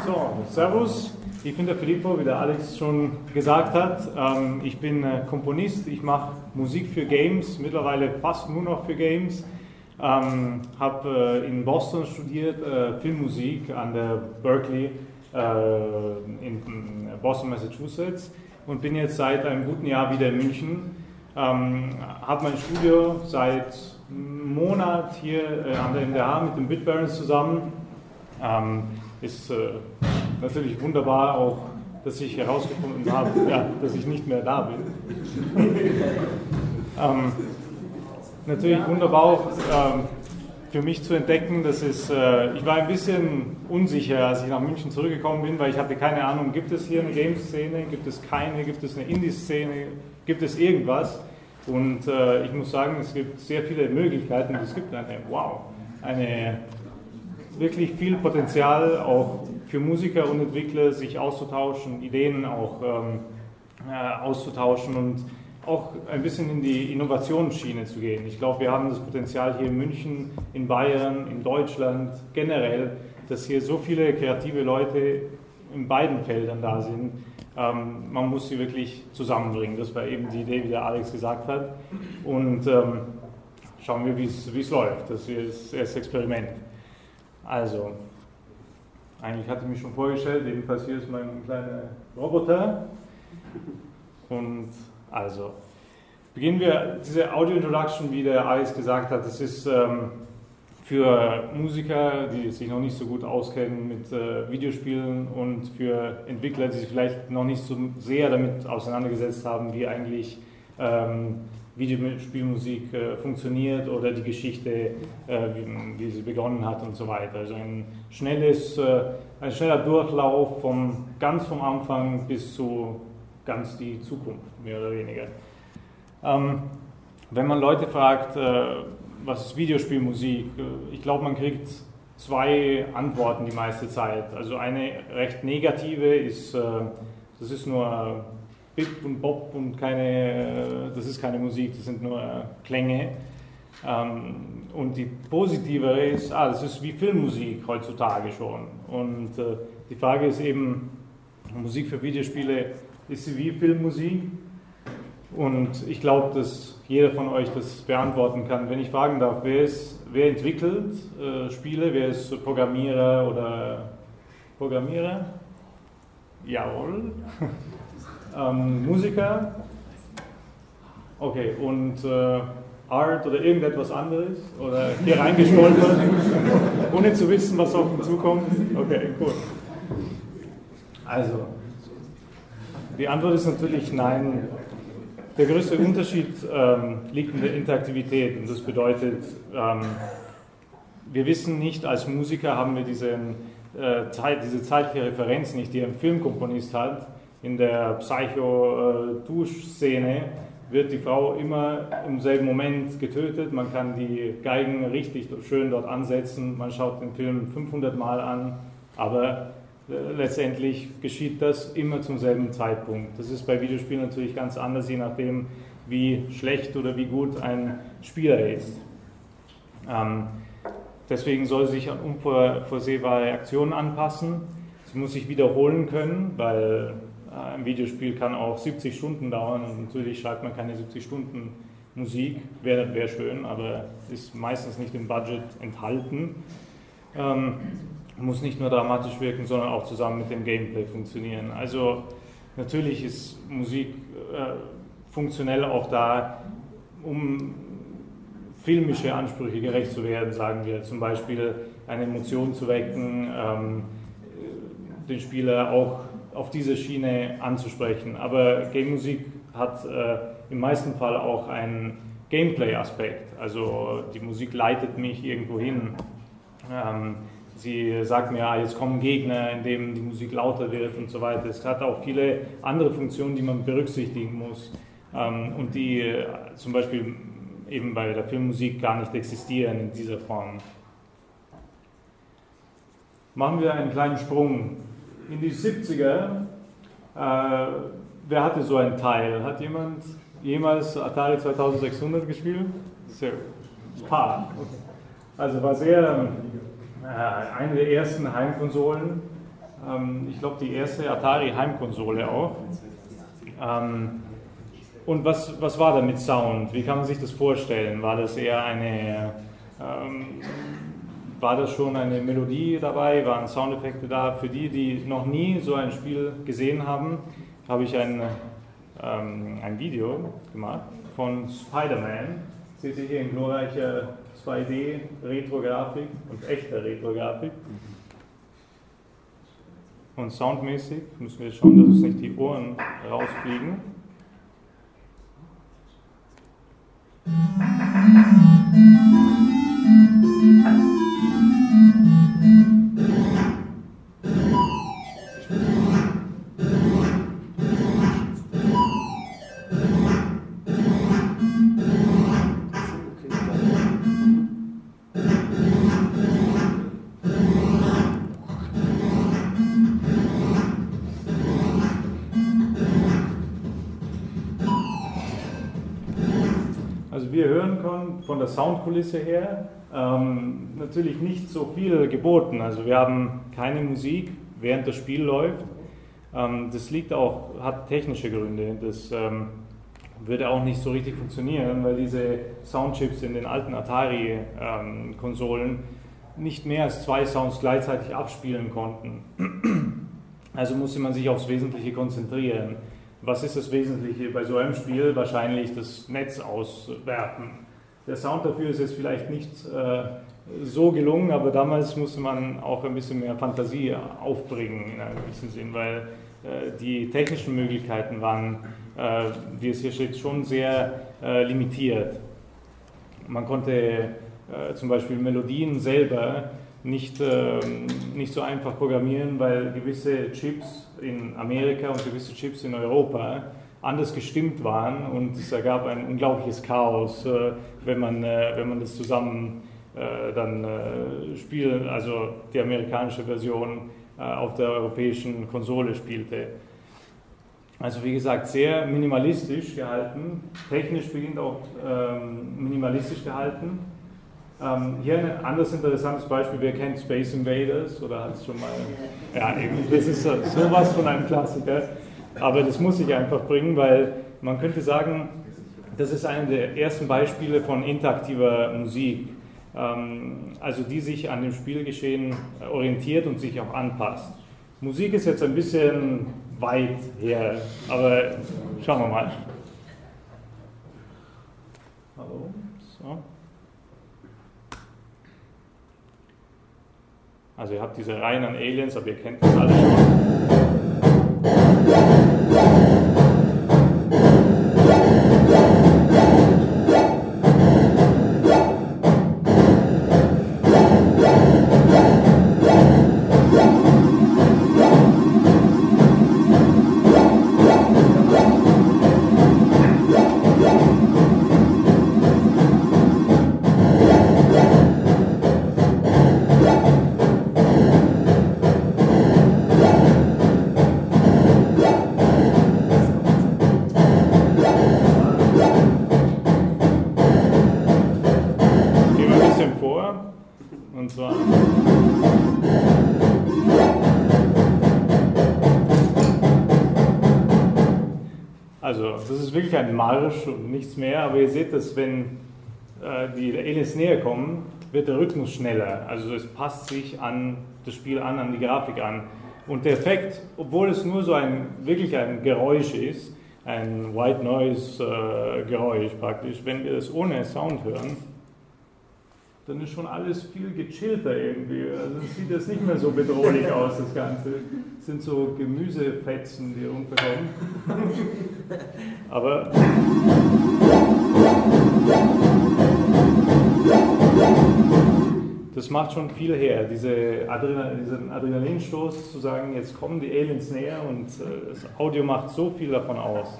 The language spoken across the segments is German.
So, servus, ich bin der Filippo, wie der Alex schon gesagt hat. Ich bin Komponist, ich mache Musik für Games, mittlerweile fast nur noch für Games. Habe in Boston studiert, Filmmusik an der Berkeley in Boston, Massachusetts und bin jetzt seit einem guten Jahr wieder in München. Habe mein Studio seit einem Monat hier an der MDH mit den Bitbarons zusammen. Ist natürlich wunderbar auch, dass ich herausgefunden habe, ja, dass ich nicht mehr da bin. Natürlich wunderbar auch für mich zu entdecken, dass ich war ein bisschen unsicher, als ich nach München zurückgekommen bin, weil ich hatte keine Ahnung, gibt es hier eine Game-Szene, gibt es keine, gibt es eine Indie-Szene, gibt es irgendwas? Und ich muss sagen, es gibt sehr viele Möglichkeiten, es gibt eine wirklich viel Potenzial auch für Musiker und Entwickler, sich auszutauschen, Ideen auch auszutauschen und auch ein bisschen in die Innovationsschiene zu gehen. Ich glaube, wir haben das Potenzial hier in München, in Bayern, in Deutschland generell, dass hier so viele kreative Leute in beiden Feldern da sind. Man muss sie wirklich zusammenbringen. Das war eben die Idee, wie der Alex gesagt hat. Und schauen wir, wie es läuft. Das ist das erste Experiment. Also, eigentlich hatte ich mich schon vorgestellt, jedenfalls hier ist mein kleiner Roboter. Und also, beginnen wir diese Audio-Introduction, wie der Alex gesagt hat. Das ist für Musiker, die sich noch nicht so gut auskennen mit Videospielen und für Entwickler, die sich vielleicht noch nicht so sehr damit auseinandergesetzt haben, wie eigentlich Videospielmusik funktioniert oder die Geschichte, wie sie begonnen hat und so weiter. Also ein schneller Durchlauf ganz vom Anfang bis zu ganz die Zukunft, mehr oder weniger. Wenn man Leute fragt, was ist Videospielmusik? Ich glaube, man kriegt zwei Antworten die meiste Zeit. Also eine recht negative ist, das ist nur Bip und Bop und das ist keine Musik, das sind nur Klänge. Und die positivere ist, das ist wie Filmmusik heutzutage schon. Und die Frage ist eben, Musik für Videospiele, ist sie wie Filmmusik? Und ich glaube, dass jeder von euch das beantworten kann. Wenn ich fragen darf, wer entwickelt Spiele, wer ist Programmierer oder Programmierer? Jawohl. Musiker? Okay, und Art oder irgendetwas anderes? Oder hier reingestolpert, ohne zu wissen, was auf uns zukommt? Okay, gut. Also, die Antwort ist natürlich nein. Der größte Unterschied liegt in der Interaktivität und das bedeutet, wir wissen nicht, als Musiker haben wir diese zeitliche Referenz nicht, die ein Filmkomponist hat. In der Psycho-Duschszene wird die Frau immer im selben Moment getötet, man kann die Geigen richtig schön dort ansetzen, man schaut den Film 500 Mal an, aber letztendlich geschieht das immer zum selben Zeitpunkt. Das ist bei Videospielen natürlich ganz anders, je nachdem, wie schlecht oder wie gut ein Spieler ist. Deswegen soll sie sich an unvorsehbare Aktionen anpassen. Sie muss sich wiederholen können, weil ein Videospiel kann auch 70 Stunden dauern und natürlich schreibt man keine 70 Stunden Musik, wäre schön, aber ist meistens nicht im Budget enthalten. Muss nicht nur dramatisch wirken, sondern auch zusammen mit dem Gameplay funktionieren. Also natürlich ist Musik funktionell auch da, um filmische Ansprüche gerecht zu werden, sagen wir. Zum Beispiel eine Emotion zu wecken, den Spieler auch auf diese Schiene anzusprechen. Aber Game-Musik hat im meisten Fall auch einen Gameplay-Aspekt. Also die Musik leitet mich irgendwo hin. Sie sagt mir, jetzt kommen Gegner, indem die Musik lauter wird und so weiter. Es hat auch viele andere Funktionen, die man berücksichtigen muss und die zum Beispiel eben bei der Filmmusik gar nicht existieren in dieser Form. Machen wir einen kleinen Sprung in die 70er. Wer hatte so ein Teil? Hat jemand jemals Atari 2600 gespielt? Sehr gut. Okay. Also war sehr eine der ersten Heimkonsolen. Ich glaube, die erste Atari-Heimkonsole auch. Und was war da mit Sound? Wie kann man sich das vorstellen? War das eher war das schon eine Melodie dabei? Waren Soundeffekte da? Für die, die noch nie so ein Spiel gesehen haben, habe ich ein Video gemacht von Spider-Man. Seht ihr hier in glorreicher 2D-Retro-Grafik und echter Retro-Grafik. Und soundmäßig müssen wir schauen, dass uns nicht die Ohren rausfliegen. Wir hören können von der Soundkulisse her natürlich nicht so viel geboten. Also wir haben keine Musik, während das Spiel läuft. Das hat technische Gründe. Das würde auch nicht so richtig funktionieren, weil diese Soundchips in den alten Atari-Konsolen nicht mehr als 2 Sounds gleichzeitig abspielen konnten. Also musste man sich aufs Wesentliche konzentrieren. Was ist das Wesentliche bei so einem Spiel? Wahrscheinlich das Netz auswerfen. Der Sound dafür ist jetzt vielleicht nicht so gelungen, aber damals musste man auch ein bisschen mehr Fantasie aufbringen in einem gewissen Sinn, weil die technischen Möglichkeiten waren, wie es hier steht, schon sehr limitiert. Man konnte zum Beispiel Melodien selber nicht so einfach programmieren, weil gewisse Chips in Amerika und gewisse Chips in Europa anders gestimmt waren und es ergab ein unglaubliches Chaos, wenn man das zusammen dann spielen, also die amerikanische Version auf der europäischen Konsole spielte. Also wie gesagt, sehr minimalistisch gehalten, technisch beginnt auch minimalistisch gehalten. Hier ein anderes interessantes Beispiel, wer kennt Space Invaders oder hat es schon mal? Ja, eben, das ist sowas von einem Klassiker, aber das muss ich einfach bringen, weil man könnte sagen, das ist einer der ersten Beispiele von interaktiver Musik, also die sich an dem Spielgeschehen orientiert und sich auch anpasst. Musik ist jetzt ein bisschen weit her, aber schauen wir mal. Hallo, so. Also ihr habt diese Reihen an Aliens, aber ihr kennt das alle schon. Wirklich ein Marsch und nichts mehr, aber ihr seht, dass wenn die Aliens näher kommen, wird der Rhythmus schneller. Also es passt sich an das Spiel an die Grafik an. Und der Effekt, obwohl es nur so wirklich ein Geräusch ist, ein White Noise Geräusch praktisch, wenn wir das ohne Sound hören, dann ist schon alles viel gechillter irgendwie. Also sieht das nicht mehr so bedrohlich aus, das Ganze. Es sind so Gemüsefetzen, die rumkommen. Aber das macht schon viel her, diesen Adrenalinstoß zu sagen, jetzt kommen die Aliens näher und das Audio macht so viel davon aus.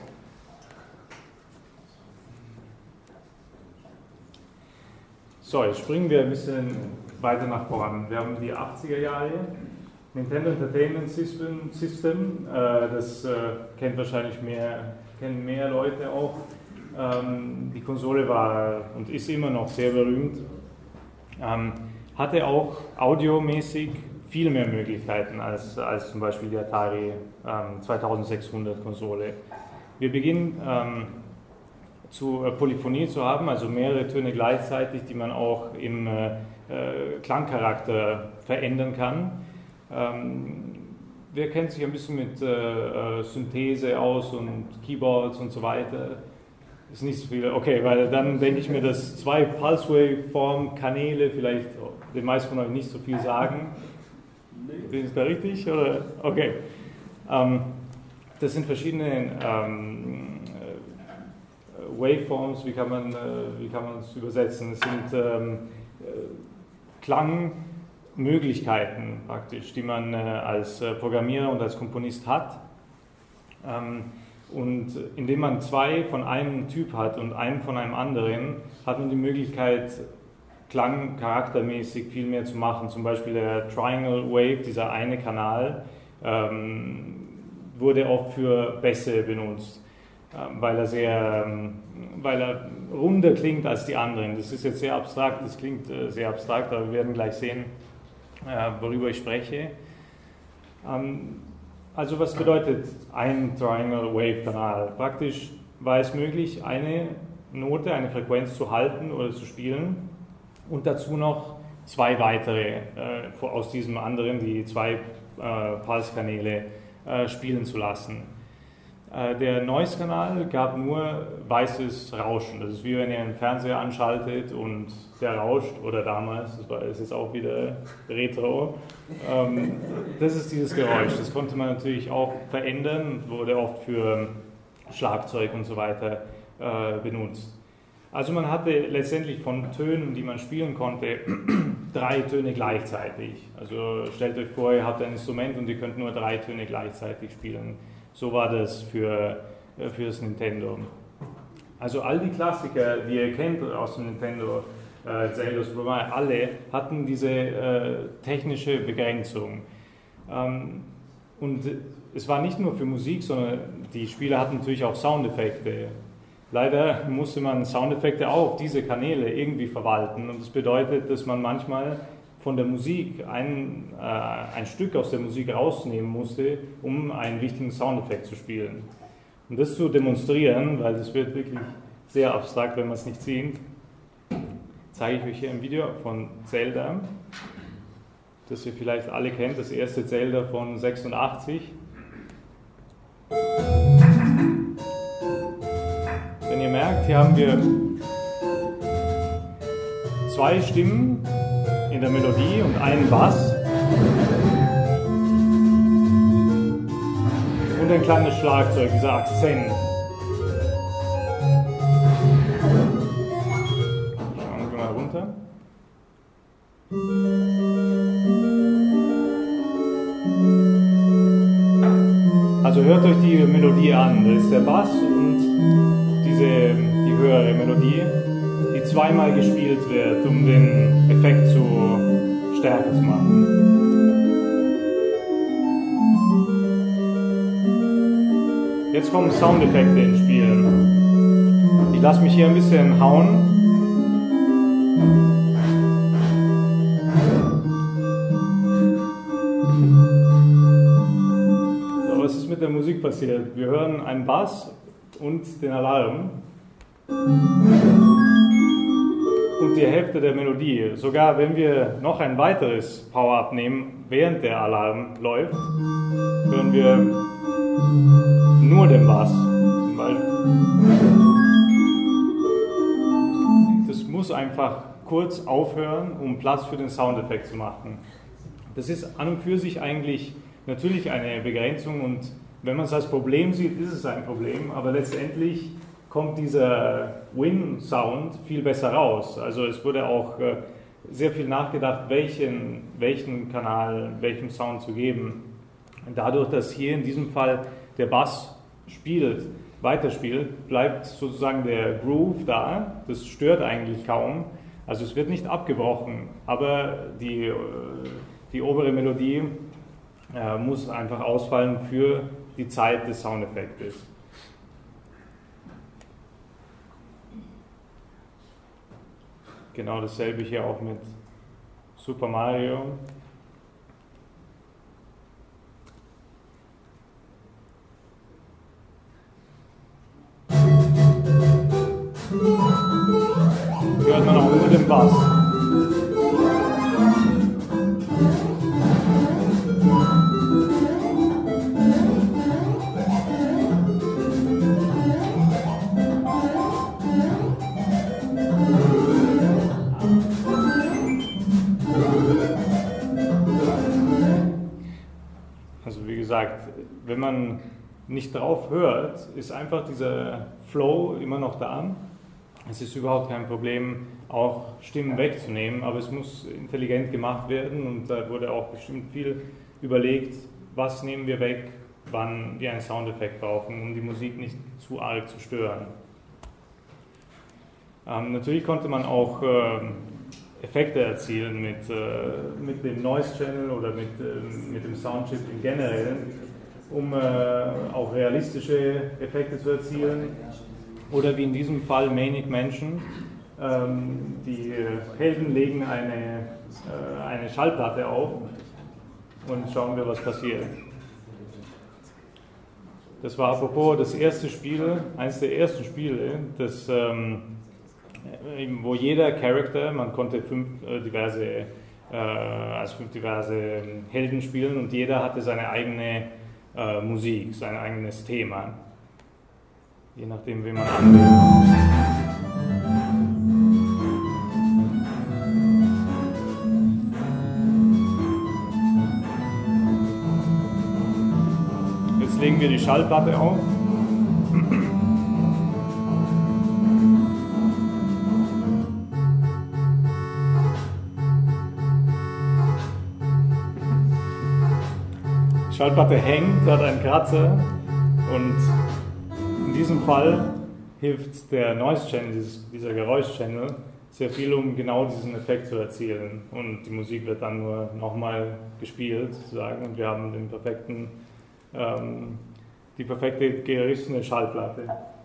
So, jetzt springen wir ein bisschen weiter nach vorne. Wir haben die 80er Jahre, Nintendo Entertainment System, das kennen mehr Leute auch. Die Konsole war und ist immer noch sehr berühmt. Hatte auch audiomäßig viel mehr Möglichkeiten als zum Beispiel die Atari 2600 Konsole. Wir beginnen Polyphonie zu haben, also mehrere Töne gleichzeitig, die man auch im Klangcharakter verändern kann. Wer kennt sich ein bisschen mit Synthese aus und Keyboards und so weiter? Ist nicht so viel, okay, weil dann denke ich mir, dass 2 Pulse-Waveform-Kanäle vielleicht den meisten von euch nicht so viel sagen. Bin ich da richtig? Oder? Okay. Das sind verschiedene Waveforms, wie kann man es übersetzen? Es sind Klangmöglichkeiten praktisch, die man als Programmierer und als Komponist hat. Und indem man 2 von einem Typ hat und einen von einem anderen, hat man die Möglichkeit, klangcharaktermäßig viel mehr zu machen. Zum Beispiel der Triangle Wave, dieser eine Kanal, wurde oft für Bässe benutzt, weil er runder klingt als die anderen. Das ist jetzt sehr abstrakt, das klingt sehr abstrakt, aber wir werden gleich sehen, worüber ich spreche. Also was bedeutet ein Triangle Wave Kanal? Praktisch war es möglich, eine Note, eine Frequenz zu halten oder zu spielen und dazu noch 2 weitere aus diesem anderen, die 2 Pulse-Kanäle spielen zu lassen. Der Noise-Kanal gab nur weißes Rauschen. Das ist wie wenn ihr einen Fernseher anschaltet und der rauscht, oder damals, das ist jetzt auch wieder Retro. Das ist dieses Geräusch. Das konnte man natürlich auch verändern und wurde oft für Schlagzeug und so weiter benutzt. Also man hatte letztendlich von Tönen, die man spielen konnte, 3 Töne gleichzeitig. Also stellt euch vor, ihr habt ein Instrument und ihr könnt nur 3 Töne gleichzeitig spielen. So war das für das Nintendo. Also all die Klassiker, die ihr kennt aus dem Nintendo, Zelda, Super Mario, alle hatten diese technische Begrenzung. Und es war nicht nur für Musik, sondern die Spiele hatten natürlich auch Soundeffekte. Leider musste man Soundeffekte auch auf diese Kanäle irgendwie verwalten. Und das bedeutet, dass man manchmal von der Musik ein Stück aus der Musik rausnehmen musste, um einen wichtigen Soundeffekt zu spielen. Um das zu demonstrieren, weil das wird wirklich sehr abstrakt, wenn man es nicht sieht, zeige ich euch hier ein Video von Zelda, das ihr vielleicht alle kennt, das erste Zelda von 86. Wenn ihr merkt, hier haben wir 2 Stimmen in der Melodie und einen Bass und ein kleines Schlagzeug, dieser Akzent. Schauen wir mal runter. Also hört euch die Melodie an, das ist der Bass und die höhere Melodie, die 2-mal gespielt wird, um den Effekt stärker zu machen. Jetzt kommen Soundeffekte ins Spiel. Ich lasse mich hier ein bisschen hauen. So, was ist mit der Musik passiert? Wir hören einen Bass und den Alarm. Und die Hälfte der Melodie. Sogar wenn wir noch ein weiteres Power-Up nehmen, während der Alarm läuft, hören wir nur den Bass. Das muss einfach kurz aufhören, um Platz für den Soundeffekt zu machen. Das ist an und für sich eigentlich natürlich eine Begrenzung und wenn man es als Problem sieht, ist es ein Problem, aber letztendlich kommt dieser Win-Sound viel besser raus. Also es wurde auch sehr viel nachgedacht, welchen Kanal, welchem Sound zu geben. Und dadurch, dass hier in diesem Fall der Bass weiterspielt, bleibt sozusagen der Groove da. Das stört eigentlich kaum. Also es wird nicht abgebrochen, aber die obere Melodie muss einfach ausfallen für die Zeit des Soundeffektes. Genau dasselbe hier auch mit Super Mario. Bass. Also wie gesagt, wenn man nicht drauf hört, ist einfach dieser Flow immer noch da. Es ist überhaupt kein Problem, auch Stimmen wegzunehmen, aber es muss intelligent gemacht werden und da wurde auch bestimmt viel überlegt, was nehmen wir weg, wann wir einen Soundeffekt brauchen, um die Musik nicht zu arg zu stören. Natürlich konnte man auch Effekte erzielen mit dem Noise Channel oder mit dem Soundchip im Generellen, um auch realistische Effekte zu erzielen. Oder wie in diesem Fall Manic Mansion. Die Helden legen eine Schallplatte auf und schauen wir, was passiert. Das war apropos das erste Spiel, eines der ersten Spiele, wo jeder Charakter, man konnte fünf diverse Helden spielen und jeder hatte seine eigene Musik, sein eigenes Thema. Je nachdem, wen man anwählt. Jetzt legen wir die Schallplatte auf. Die Schallplatte hängt, hat einen Kratzer und in diesem Fall hilft der Noise Channel, dieser Geräusch-Channel, sehr viel, um genau diesen Effekt zu erzielen. Und die Musik wird dann nur nochmal gespielt, sozusagen, und wir haben die perfekte gerissene Schallplatte.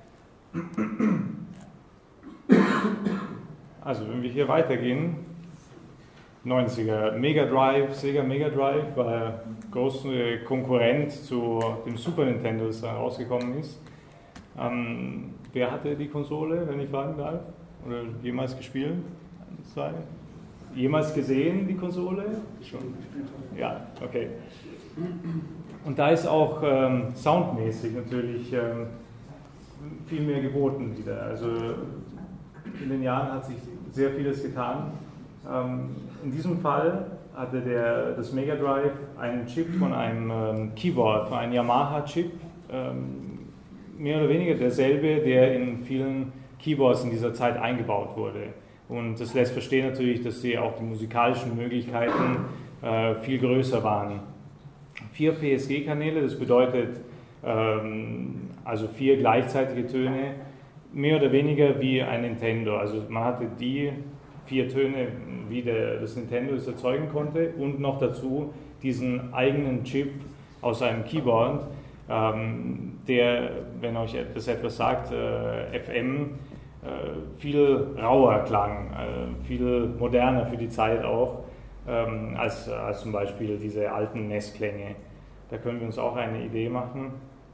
Also, wenn wir hier weitergehen, 90er, Mega Drive, Sega Mega Drive war große Konkurrent zu dem Super Nintendo, das da rausgekommen ist. Wer hatte die Konsole, wenn ich fragen darf? Oder jemals gespielt? Jemals gesehen, die Konsole? Schon. Ja, okay. Und da ist auch soundmäßig natürlich viel mehr geboten wieder. Also in den Jahren hat sich sehr vieles getan. In diesem Fall hatte das Mega Drive einen Chip von einem Keyboard, von einem Yamaha-Chip, mehr oder weniger derselbe, der in vielen Keyboards in dieser Zeit eingebaut wurde. Und das lässt verstehen natürlich, dass auch die musikalischen Möglichkeiten viel größer waren. 4 PSG-Kanäle, das bedeutet also 4 gleichzeitige Töne, mehr oder weniger wie ein Nintendo. Also man hatte die 4 Töne, wie das Nintendo es erzeugen konnte, und noch dazu diesen eigenen Chip aus einem Keyboard, der, wenn euch das etwas sagt, FM, viel rauer klang, viel moderner für die Zeit auch, als zum Beispiel diese alten NES-Klänge. Da können wir uns auch eine Idee machen.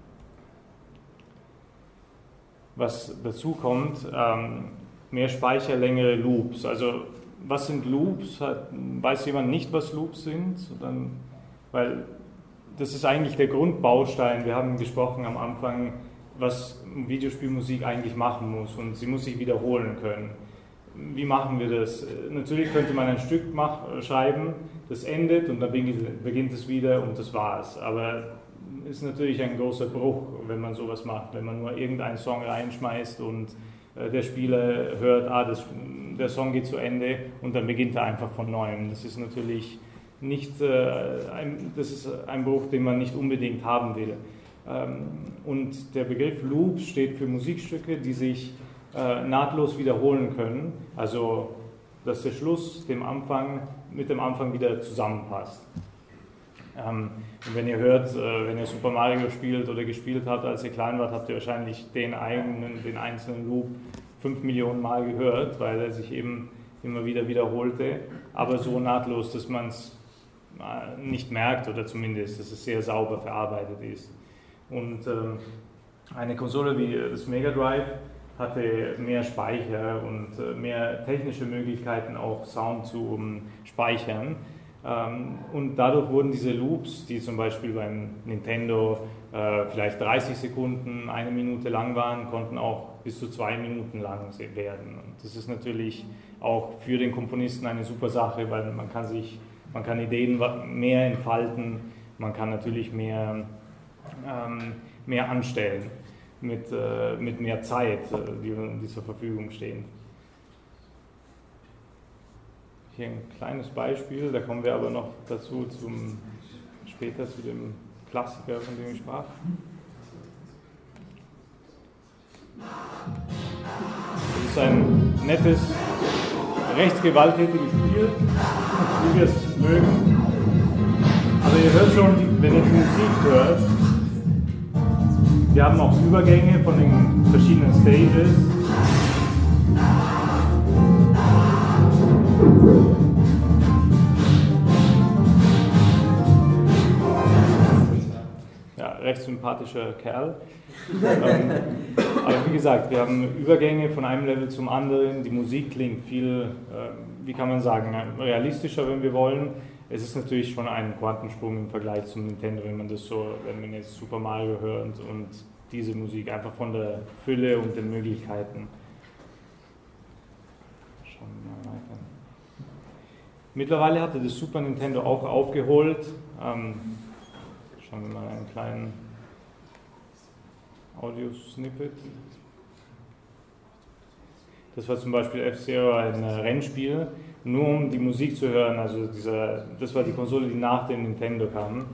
Was dazu kommt, mehr Speicher, längere Loops. Also was sind Loops? Weiß jemand nicht, was Loops sind? Weil das ist eigentlich der Grundbaustein. Wir haben gesprochen am Anfang, was Videospielmusik eigentlich machen muss, und sie muss sich wiederholen können. Wie machen wir das? Natürlich könnte man ein Stück schreiben, das endet und dann beginnt es wieder und das war's. Aber es ist natürlich ein großer Bruch, wenn man sowas macht, wenn man nur irgendeinen Song reinschmeißt und der Spieler hört, der Song geht zu Ende und dann beginnt er einfach von neuem. Das ist natürlich nicht, das ist ein Bruch, den man nicht unbedingt haben will. Und der Begriff Loop steht für Musikstücke, die sich nahtlos wiederholen können, also dass der Schluss mit dem Anfang wieder zusammenpasst. Und wenn ihr hört, wenn ihr Super Mario spielt oder gespielt habt, als ihr klein wart, habt ihr wahrscheinlich den einzelnen Loop 5 Millionen Mal gehört, weil er sich eben immer wieder wiederholte, aber so nahtlos, dass man es nicht merkt, oder zumindest, dass es sehr sauber verarbeitet ist. Und eine Konsole wie das Mega Drive hatte mehr Speicher und mehr technische Möglichkeiten, auch Sound zu speichern. Und dadurch wurden diese Loops, die zum Beispiel beim Nintendo vielleicht 30 Sekunden, 1 Minute lang waren, konnten auch bis zu 2 Minuten lang werden. Und das ist natürlich auch für den Komponisten eine super Sache, weil man kann Ideen mehr entfalten, man kann natürlich mehr anstellen mit mehr Zeit, die zur Verfügung stehen. Hier ein kleines Beispiel, da kommen wir aber noch dazu später zu dem Klassiker, von dem ich sprach. Das ist ein nettes, recht gewalttätiges Spiel, wie wir es mögen. Aber ihr hört schon, wenn ihr die Musik hört, wir haben auch Übergänge von den verschiedenen Stages. Ja, recht sympathischer Kerl. Aber wie gesagt, wir haben Übergänge von einem Level zum anderen. Die Musik klingt viel, wie kann man sagen, realistischer, wenn wir wollen. Es ist natürlich schon ein Quantensprung im Vergleich zum Nintendo, wenn man jetzt Super Mario hört und diese Musik einfach von der Fülle und den Möglichkeiten. Schauen wir mal weiter. Mittlerweile hatte das Super Nintendo auch aufgeholt. Schauen wir mal einen kleinen Audio-Snippet. Das war zum Beispiel F-Zero, ein Rennspiel, nur um die Musik zu hören. Also das war die Konsole, die nach dem Nintendo kam.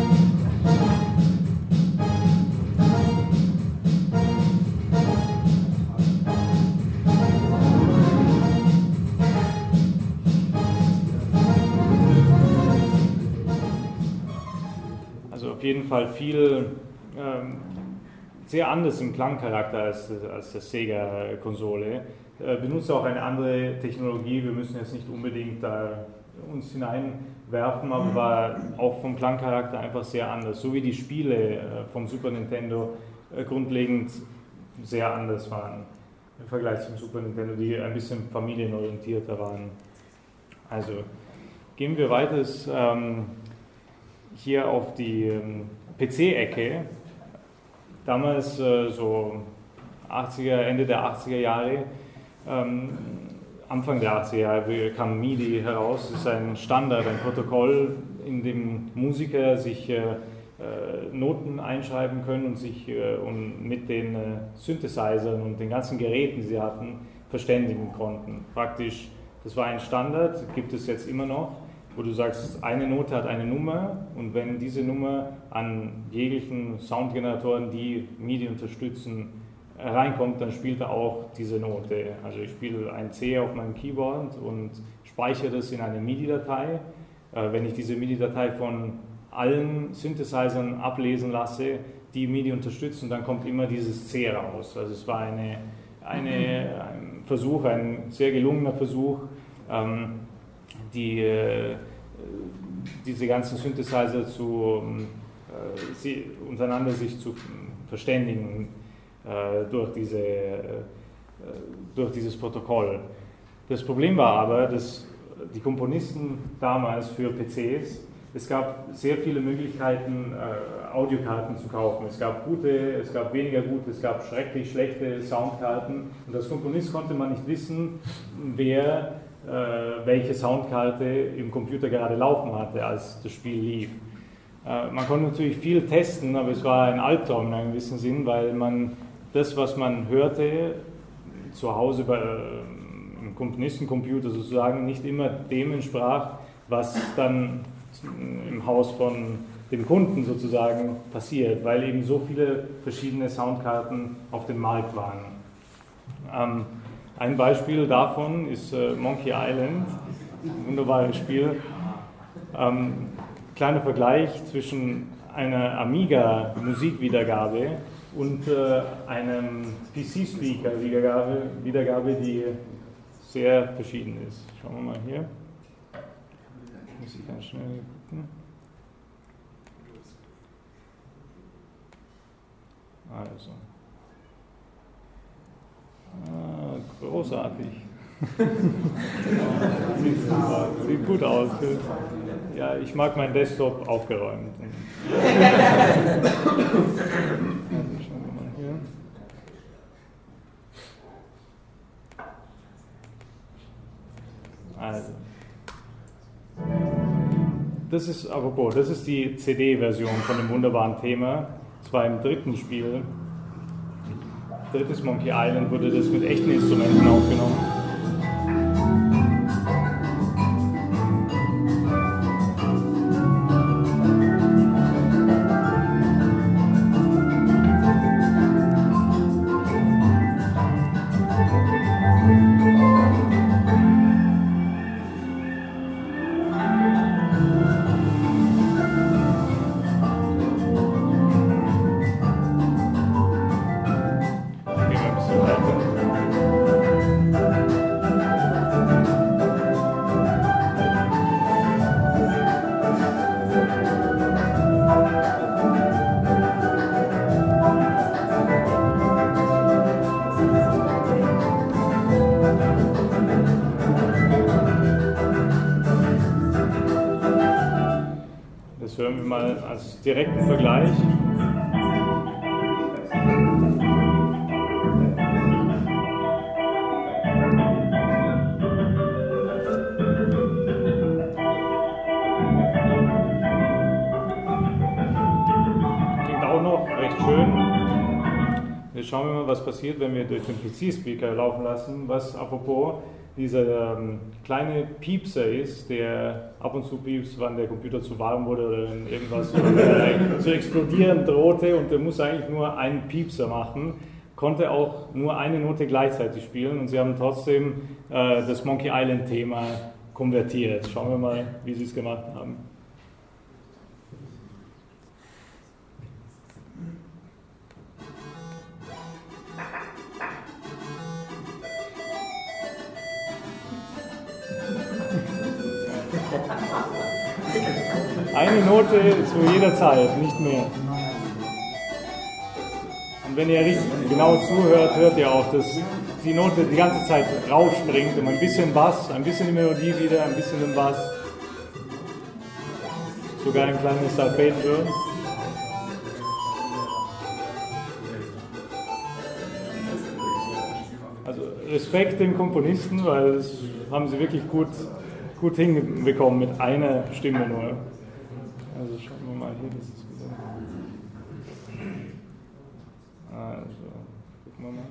Also auf jeden Fall viel sehr anders im Klangcharakter als der Sega-Konsole. Benutzt auch eine andere Technologie, wir müssen jetzt nicht unbedingt da uns hineinwerfen, aber war auch vom Klangcharakter einfach sehr anders. So wie die Spiele vom Super Nintendo grundlegend sehr anders waren im Vergleich zum Super Nintendo, die ein bisschen familienorientierter waren. Also gehen wir weiter hier auf die PC-Ecke. Damals so Ende der 80er Jahre, Anfang der 80er Jahre kam MIDI heraus. Das ist ein Standard, ein Protokoll, in dem Musiker sich Noten einschreiben können und mit den Synthesizern und den ganzen Geräten, die sie hatten, verständigen konnten. Praktisch, das war ein Standard, gibt es jetzt immer noch, wo du sagst, eine Note hat eine Nummer und wenn diese Nummer an jeglichen Soundgeneratoren, die MIDI unterstützen, reinkommt, dann spielt er auch diese Note. Also ich spiele ein C auf meinem Keyboard und speichere das in eine MIDI-Datei. Wenn ich diese MIDI-Datei von allen Synthesizern ablesen lasse, die MIDI unterstützen, dann kommt immer dieses C raus. Also es war ein Versuch, ein sehr gelungener Versuch, diese ganzen Synthesizer untereinander sich zu verständigen durch dieses Protokoll. Das Problem war aber, dass die Komponisten damals für PCs, es gab sehr viele Möglichkeiten, Audiokarten zu kaufen. Es gab gute, es gab weniger gute, es gab schrecklich schlechte Soundkarten. Und als Komponist konnte man nicht wissen, wer welche Soundkarte im Computer gerade laufen hatte, als das Spiel lief. Man konnte natürlich viel testen, aber es war ein Albtraum in einem gewissen Sinn, weil man das, was man hörte, zu Hause im Komponistencomputer sozusagen, nicht immer dem entsprach, was dann im Haus von dem Kunden sozusagen passiert, weil eben so viele verschiedene Soundkarten auf dem Markt waren. Ein Beispiel davon ist Monkey Island, ein wunderbares Spiel. Kleiner Vergleich zwischen einer Amiga-Musikwiedergabe und einem PC-Speaker-Wiedergabe, die sehr verschieden ist. Schauen wir mal hier. Muss ich ganz schnell gucken. Also. großartig. Sieht gut aus. Ja, ich mag meinen Desktop aufgeräumt. Schauen wir mal hier. Also. Das ist die CD-Version von dem wunderbaren Thema. Zwar im dritten Spiel. Drittes Monkey Island wurde das mit echten Instrumenten aufgenommen. Das hören wir mal als direkten Vergleich. Klingt auch noch recht schön. Jetzt schauen wir mal, was passiert, wenn wir durch den PC-Speaker laufen lassen, was apropos dieser kleine Piepser ist, der ab und zu piepst, wann der Computer zu warm wurde oder wenn irgendwas zu explodieren drohte, und der muss eigentlich nur einen Piepser machen, konnte auch nur eine Note gleichzeitig spielen, und sie haben trotzdem das Monkey Island Thema konvertiert. Schauen wir mal, wie sie es gemacht haben. Eine Note zu jeder Zeit, nicht mehr. Und wenn ihr genau zuhört, hört ihr auch, dass die Note die ganze Zeit rausspringt, um ein bisschen Bass, ein bisschen die Melodie wieder, ein bisschen den Bass. Sogar ein kleines Arpeggio. Also Respekt den Komponisten, weil das haben sie wirklich gut hinbekommen mit einer Stimme nur. Also schauen wir mal hier, das ist wieder. Also, gucken wir mal.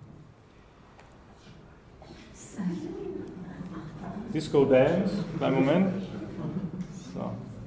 Disco Dance, kleinen Moment. So.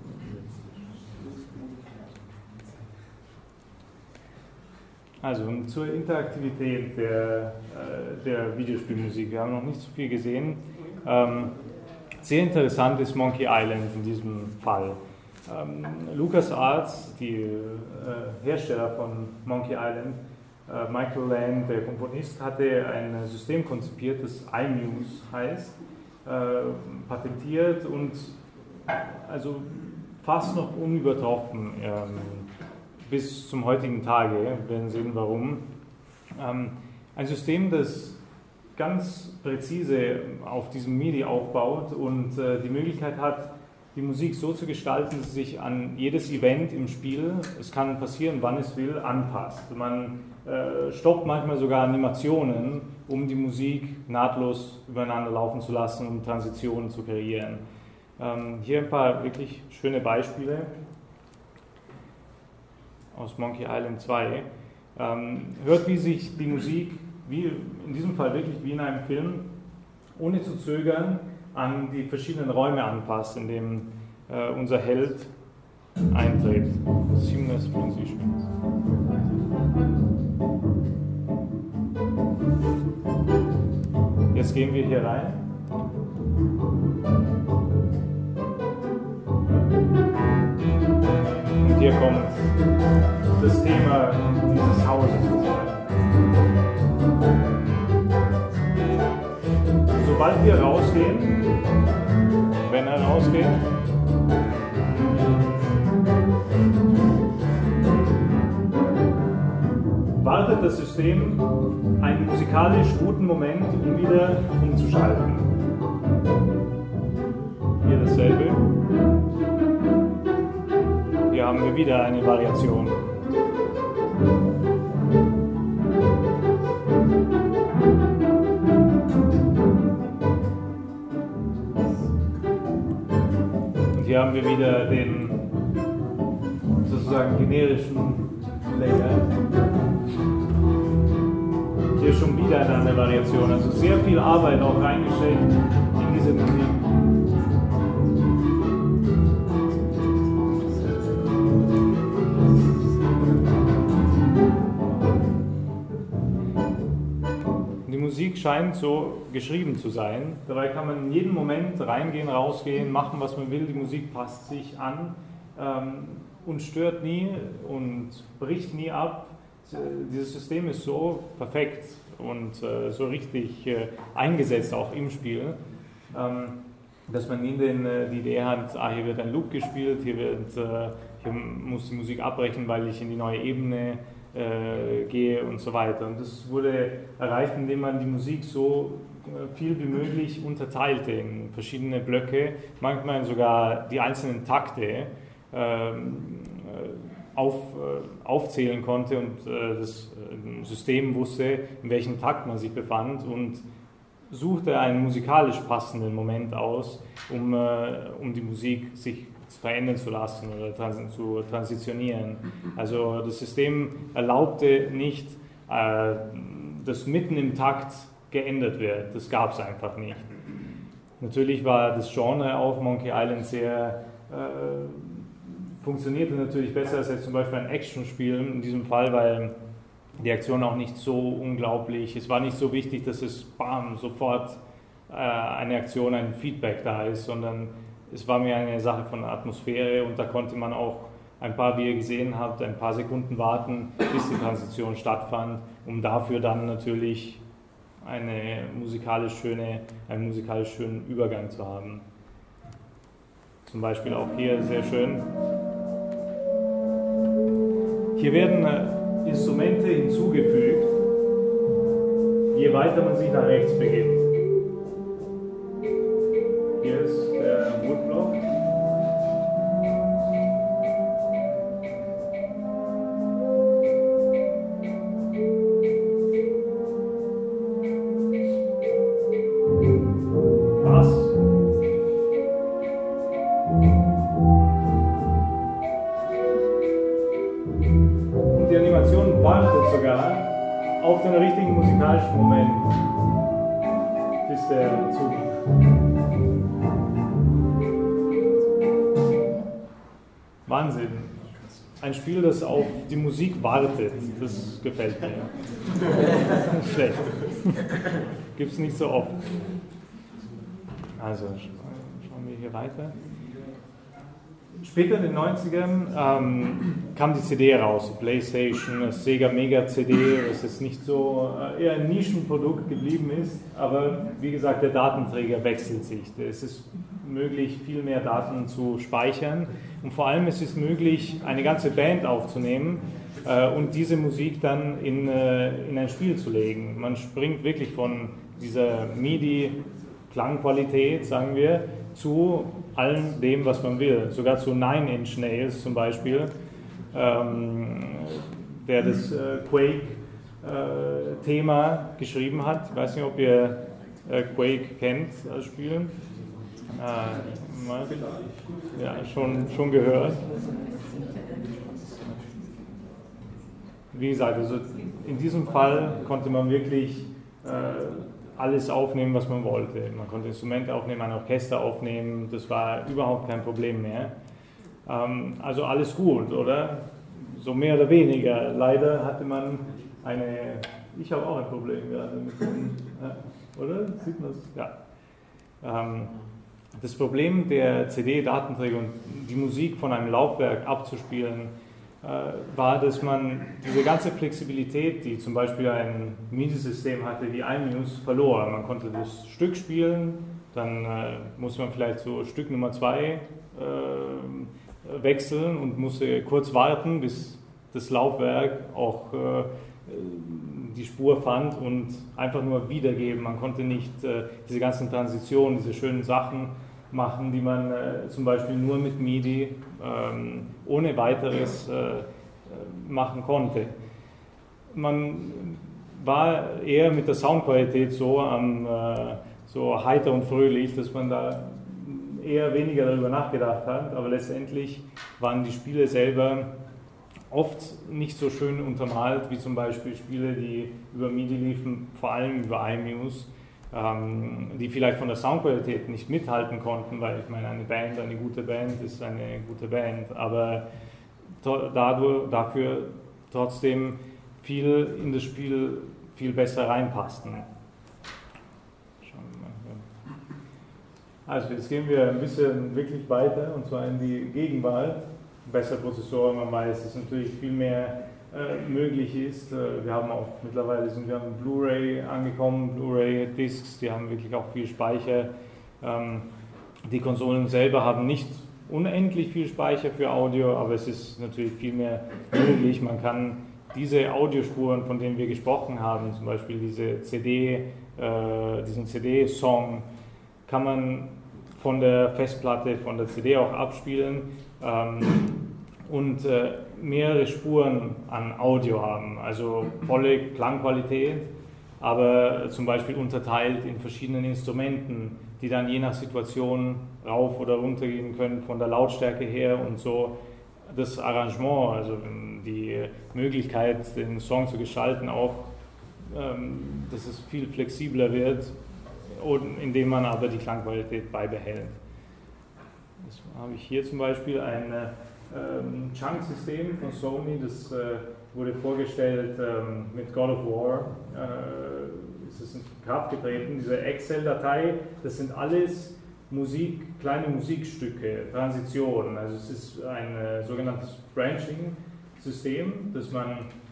Also zur Interaktivität der Videospielmusik. Wir haben noch nicht so viel gesehen. Sehr interessant ist Monkey Island in diesem Fall. LucasArts, die Hersteller von Monkey Island, Michael Land, der Komponist, hatte ein System konzipiert, das iMuse heißt, patentiert und also fast noch unübertroffen bis zum heutigen Tage. Wir werden sehen, warum. Ein System, das ganz präzise auf diesem MIDI aufbaut und die Möglichkeit hat, die Musik so zu gestalten, dass sie sich an jedes Event im Spiel, es kann passieren, wann es will, anpasst. Man stoppt manchmal sogar Animationen, um die Musik nahtlos übereinander laufen zu lassen, um Transitionen zu kreieren. Hier ein paar wirklich schöne Beispiele aus Monkey Island 2. Hört, wie sich die Musik, wie in diesem Fall wirklich wie in einem Film, ohne zu zögern, an die verschiedenen Räume anpasst, in dem unser Held eintritt. Seamless Transitions. Jetzt gehen wir hier rein. Und hier kommt das Thema dieses Hauses. Sobald wir rausgehen, wenn er rausgeht, wartet wartet das System einen musikalisch guten Moment, um wieder umzuschalten. Hier dasselbe. Hier haben wir wieder eine Variation. Und hier haben wir wieder den sozusagen generischen Layer. Hier schon wieder eine andere Variation. Also sehr viel Arbeit auch reingesteckt in diese Musik. Die Musik scheint so geschrieben zu sein. Dabei kann man in jedem Moment reingehen, rausgehen, machen, was man will. Die Musik passt sich an und stört nie und bricht nie ab. Dieses System ist so perfekt und so richtig eingesetzt auch im Spiel, dass man nie die Idee hat, hier wird ein Loop gespielt, hier muss die Musik abbrechen, weil ich in die neue Ebene gehe und so weiter. Und das wurde erreicht, indem man die Musik so viel wie möglich unterteilte in verschiedene Blöcke, manchmal sogar die einzelnen Takte aufzählen konnte und das System wusste, in welchem Takt man sich befand und suchte einen musikalisch passenden Moment aus, um die Musik sich verändern zu lassen oder zu transitionieren. Also das System erlaubte nicht, dass mitten im Takt geändert wird. Das gab es einfach nicht. Natürlich war das Genre auf Monkey Island funktionierte natürlich besser als jetzt zum Beispiel ein Actionspiel in diesem Fall, weil die Aktion auch nicht so unglaublich, es war nicht so wichtig, dass es sofort eine Aktion, ein Feedback da ist, sondern es war mehr eine Sache von Atmosphäre und da konnte man auch wie ihr gesehen habt, ein paar Sekunden warten, bis die Transition stattfand, um dafür dann natürlich einen musikalisch schönen Übergang zu haben. Zum Beispiel auch hier sehr schön. Hier werden Instrumente hinzugefügt, je weiter man sich nach rechts begibt. Hier ist der Woodblock. Auf den richtigen musikalischen Moment, bis der Zug. Wahnsinn. Ein Spiel, das auf die Musik wartet, das gefällt mir. Schlecht. Gibt es nicht so oft. Also, schauen wir hier weiter. Später in den 90ern kam die CD raus, die PlayStation, das Sega Mega CD, das jetzt nicht so eher ein Nischenprodukt geblieben ist, aber wie gesagt, der Datenträger wechselt sich. Es ist möglich, viel mehr Daten zu speichern und vor allem ist es möglich, eine ganze Band aufzunehmen und diese Musik dann in ein Spiel zu legen. Man springt wirklich von dieser MIDI-Klangqualität, sagen wir, zu allem dem, was man will. Sogar zu Nine Inch Nails zum Beispiel, der das Quake-Thema geschrieben hat. Ich weiß nicht, ob ihr Quake kennt als Spiel. Ja, schon gehört. Wie gesagt, also in diesem Fall konnte man wirklich alles aufnehmen, was man wollte. Man konnte Instrumente aufnehmen, ein Orchester aufnehmen, das war überhaupt kein Problem mehr. Also alles gut, oder? So mehr oder weniger. Leider hatte man ich habe auch ein Problem gerade mit dem, oder? Sieht man es? Ja. Das Problem der CD-Datenträger und die Musik von einem Laufwerk abzuspielen, war, dass man diese ganze Flexibilität, die zum Beispiel ein MIDI-System hatte, wie iMuse, verlor. Man konnte das Stück spielen, dann musste man vielleicht so Stück Nummer 2 wechseln und musste kurz warten, bis das Laufwerk auch die Spur fand und einfach nur wiedergeben. Man konnte nicht diese ganzen Transitionen, diese schönen Sachen machen, die man zum Beispiel nur mit MIDI ohne weiteres machen konnte. Man war eher mit der Soundqualität so heiter und fröhlich, dass man da eher weniger darüber nachgedacht hat, aber letztendlich waren die Spiele selber oft nicht so schön untermalt, wie zum Beispiel Spiele, die über MIDI liefen, vor allem über iMuse, die vielleicht von der Soundqualität nicht mithalten konnten, weil ich meine, eine gute Band ist eine gute Band, aber dafür trotzdem viel in das Spiel viel besser reinpassten. Schauen wir mal hier. Also jetzt gehen wir ein bisschen wirklich weiter, und zwar in die Gegenwart. Besser Prozessoren, man weiß, dass natürlich viel mehr möglich ist. Wir haben auch mittlerweile sind wir an Blu-ray angekommen, Blu-ray-Discs, die haben wirklich auch viel Speicher. Die Konsolen selber haben nicht unendlich viel Speicher für Audio, aber es ist natürlich viel mehr möglich. Man kann diese Audiospuren, von denen wir gesprochen haben, zum Beispiel diesen CD-Song, kann man von der Festplatte, von der CD auch abspielen und mehrere Spuren an Audio haben, also volle Klangqualität, aber zum Beispiel unterteilt in verschiedenen Instrumenten, die dann je nach Situation rauf oder runter gehen können von der Lautstärke her, und so das Arrangement, also die Möglichkeit, den Song zu gestalten, auch, dass es viel flexibler wird, indem man aber die Klangqualität beibehält. Das habe ich hier zum Beispiel ein Chunk-System von Sony, das wurde vorgestellt mit God of War, ist es in Kraft getreten. Diese Excel-Datei, das sind alles kleine Musikstücke, Transitionen. Also es ist ein sogenanntes Branching-System, dass man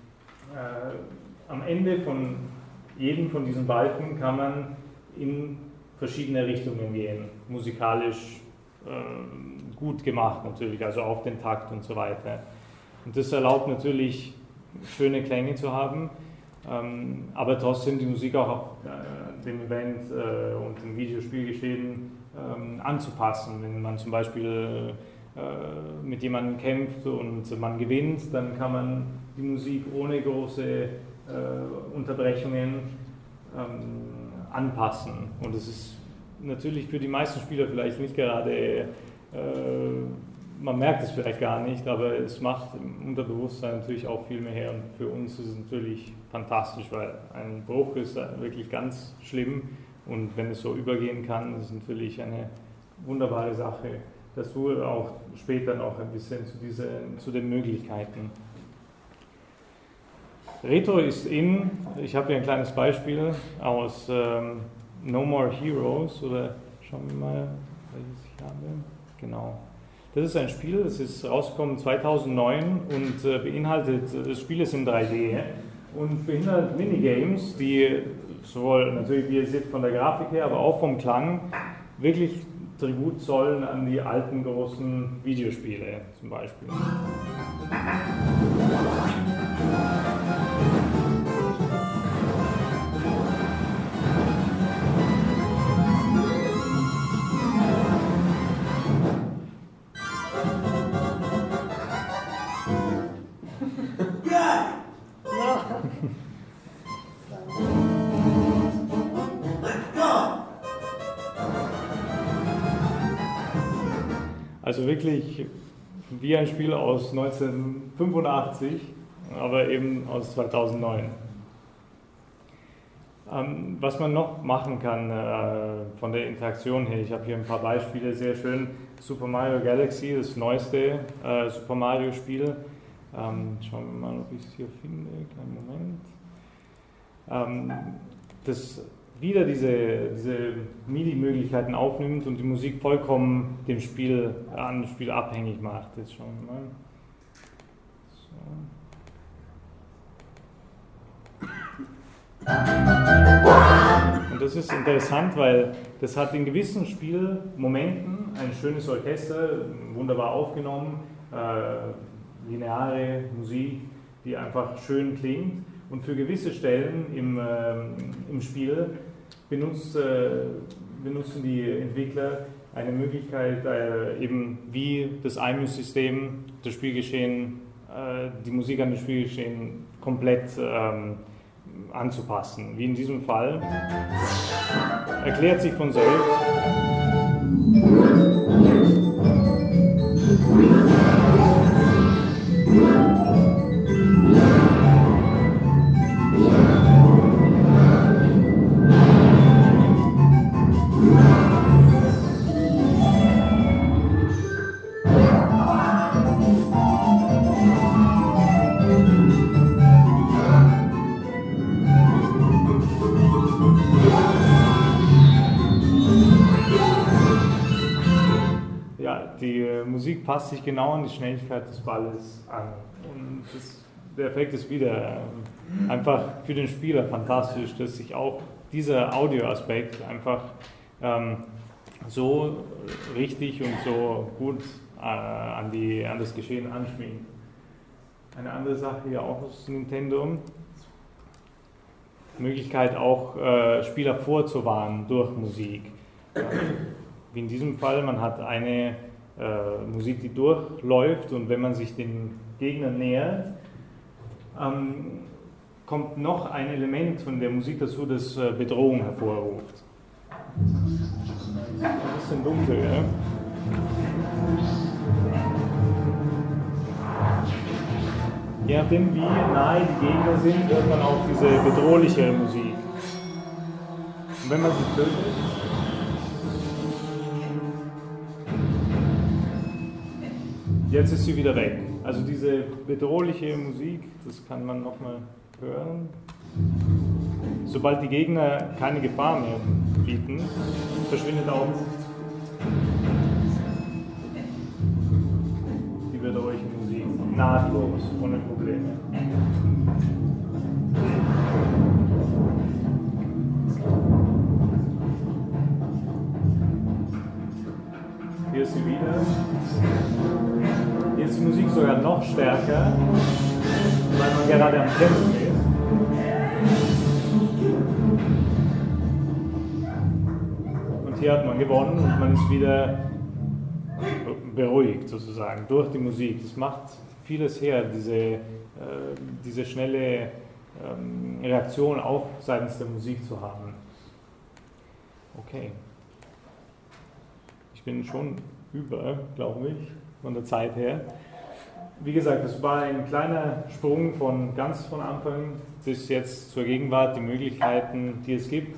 am Ende von jedem von diesen Balken kann man in verschiedene Richtungen gehen, musikalisch gut gemacht natürlich, also auf den Takt und so weiter. Und das erlaubt natürlich schöne Klänge zu haben, aber trotzdem die Musik auch auf dem Event und dem Videospielgeschehen anzupassen. Wenn man zum Beispiel mit jemandem kämpft und man gewinnt, dann kann man die Musik ohne große Unterbrechungen anpassen. Und das ist natürlich für die meisten Spieler vielleicht nicht gerade, man merkt es vielleicht gar nicht, aber es macht im Unterbewusstsein natürlich auch viel mehr her. Und für uns ist es natürlich fantastisch, weil ein Bruch ist wirklich ganz schlimm. Und wenn es so übergehen kann, ist es natürlich eine wunderbare Sache. Dazu auch später noch ein bisschen zu den Möglichkeiten. Retro ist in, ich habe hier ein kleines Beispiel aus No More Heroes, oder schauen wir mal, welches ich habe. Genau. Das ist ein Spiel, das ist rausgekommen 2009 und beinhaltet, das Spiel ist in 3D und beinhaltet Minigames, die sowohl natürlich, wie ihr seht, von der Grafik her, aber auch vom Klang wirklich Tribut zollen an die alten großen Videospiele zum Beispiel. Also wirklich wie ein Spiel aus 1985, aber eben aus 2009. Was man noch machen kann von der Interaktion her, ich habe hier ein paar Beispiele, sehr schön. Super Mario Galaxy, das neueste Super Mario Spiel. Schauen wir mal, ob ich es hier finde, kleinen Moment. Das wieder diese MIDI-Möglichkeiten aufnimmt und die Musik vollkommen dem Spiel abhängig macht. Jetzt schauen wir mal. So. Und das ist interessant, weil das hat in gewissen Spielmomenten ein schönes Orchester, wunderbar aufgenommen, lineare Musik, die einfach schön klingt. Und für gewisse Stellen im Spiel benutzen die Entwickler eine Möglichkeit, eben wie das iMuse-System das Spielgeschehen, die Musik an das Spielgeschehen komplett anzupassen. Wie in diesem Fall. Erklärt sich von selbst. Die Musik passt sich genau an die Schnelligkeit des Balles an. Und der Effekt ist wieder einfach für den Spieler fantastisch, dass sich auch dieser Audioaspekt einfach so richtig und so gut an das Geschehen anschmiegt. Eine andere Sache hier auch aus Nintendo. Möglichkeit auch Spieler vorzuwarnen durch Musik. Wie in diesem Fall, man hat eine Musik, die durchläuft, und wenn man sich den Gegner nähert, kommt noch ein Element von der Musik dazu, das Bedrohung hervorruft. Ein bisschen dunkel, ja? Je nachdem, wie nahe die Gegner sind, hört man auch diese bedrohliche Musik. Und wenn man sie tötet, jetzt ist sie wieder weg. Also diese bedrohliche Musik, das kann man nochmal hören. Sobald die Gegner keine Gefahr mehr bieten, verschwindet auch die bedrohliche Musik nahtlos, ohne Probleme. Hier ist sie wieder. Hier ist die Musik sogar noch stärker, weil man gerade am Kämpfen ist. Und hier hat man gewonnen und man ist wieder beruhigt sozusagen durch die Musik. Das macht vieles her, diese schnelle Reaktion auch seitens der Musik zu haben. Okay. Ich bin schon über, glaube ich, von der Zeit her. Wie gesagt, das war ein kleiner Sprung von ganz von Anfang bis jetzt zur Gegenwart, die Möglichkeiten, die es gibt.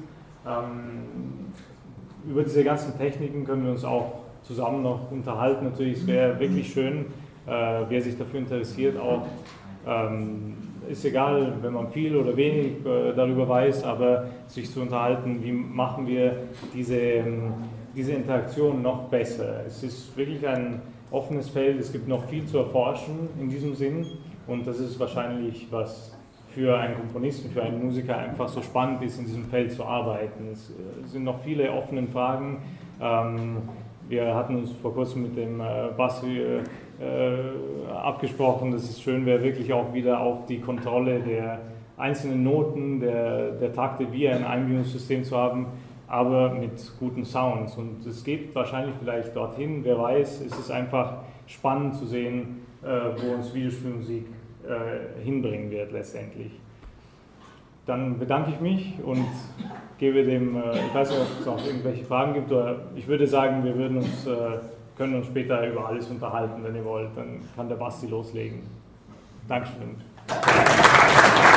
Über diese ganzen Techniken können wir uns auch zusammen noch unterhalten. Natürlich, es wäre wirklich schön, wer sich dafür interessiert, auch ist egal, wenn man viel oder wenig darüber weiß, aber sich zu unterhalten, wie machen wir diese Interaktion noch besser. Es ist wirklich ein offenes Feld, es gibt noch viel zu erforschen in diesem Sinn, und das ist wahrscheinlich, was für einen Komponisten, für einen Musiker einfach so spannend ist, in diesem Feld zu arbeiten. Es sind noch viele offene Fragen. Wir hatten uns vor kurzem mit dem Bassi abgesprochen, dass es schön wäre, wirklich auch wieder auf die Kontrolle der einzelnen Noten, der Takte wie ein Einbindungssystem zu haben, aber mit guten Sounds. Und es geht wahrscheinlich vielleicht dorthin, wer weiß. Es ist einfach spannend zu sehen, wo uns Videospielmusik hinbringen wird letztendlich. Dann bedanke ich mich und gebe dem, ich weiß nicht, ob es noch irgendwelche Fragen gibt, oder ich würde sagen, wir können uns später über alles unterhalten, wenn ihr wollt. Dann kann der Basti loslegen. Dankeschön.